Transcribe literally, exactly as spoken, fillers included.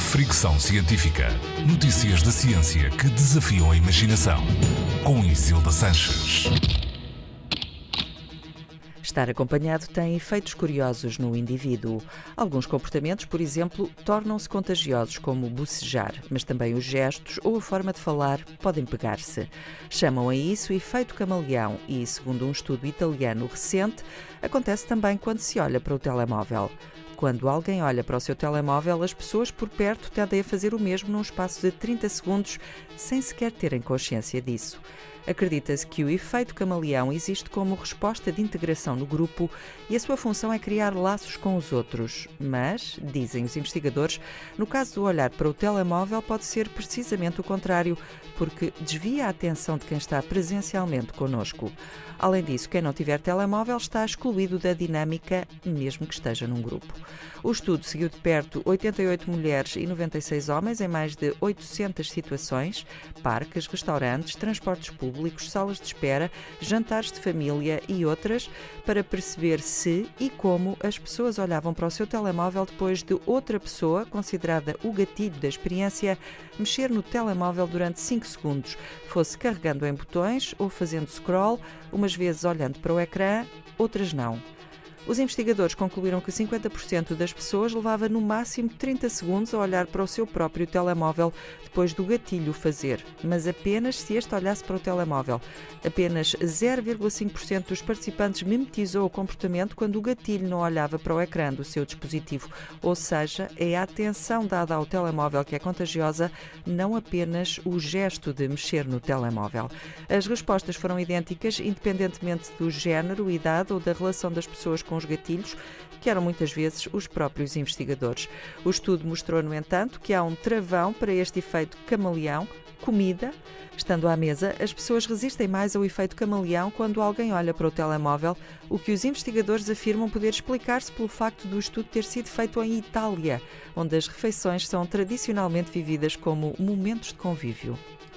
Fricção Científica. Notícias da ciência que desafiam a imaginação. Com Isilda Sanches. Estar acompanhado tem efeitos curiosos no indivíduo. Alguns comportamentos, por exemplo, tornam-se contagiosos, como bocejar, mas também os gestos ou a forma de falar podem pegar-se. Chamam a isso efeito camaleão e, segundo um estudo italiano recente, acontece também quando se olha para o telemóvel. Quando alguém olha para o seu telemóvel, as pessoas por perto tendem a fazer o mesmo num espaço de trinta segundos, sem sequer terem consciência disso. Acredita-se que o efeito camaleão existe como resposta de integração no grupo e a sua função é criar laços com os outros. Mas, dizem os investigadores, no caso do olhar para o telemóvel pode ser precisamente o contrário, porque desvia a atenção de quem está presencialmente connosco. Além disso, quem não tiver telemóvel está excluído da dinâmica, mesmo que esteja num grupo. O estudo seguiu de perto oitenta e oito mulheres e noventa e seis homens em mais de oitocentas situações: parques, restaurantes, transportes públicos, salas de espera, jantares de família e outras, para perceber se e como as pessoas olhavam para o seu telemóvel depois de outra pessoa, considerada o gatilho da experiência, mexer no telemóvel durante cinco segundos, fosse carregando em botões ou fazendo scroll, umas vezes olhando para o ecrã, outras não. Os investigadores concluíram que cinquenta por cento das pessoas levava no máximo trinta segundos a olhar para o seu próprio telemóvel depois do gatilho fazer, mas apenas se este olhasse para o telemóvel. Apenas zero vírgula cinco por cento dos participantes mimetizou o comportamento quando o gatilho não olhava para o ecrã do seu dispositivo, ou seja, é a atenção dada ao telemóvel que é contagiosa, não apenas o gesto de mexer no telemóvel. As respostas foram idênticas, independentemente do género, idade ou da relação das pessoas com os gatilhos, que eram muitas vezes os próprios investigadores. O estudo mostrou, no entanto, que há um travão para este efeito camaleão: comida. Estando à mesa, as pessoas resistem mais ao efeito camaleão quando alguém olha para o telemóvel, o que os investigadores afirmam poder explicar-se pelo facto do estudo ter sido feito em Itália, onde as refeições são tradicionalmente vividas como momentos de convívio.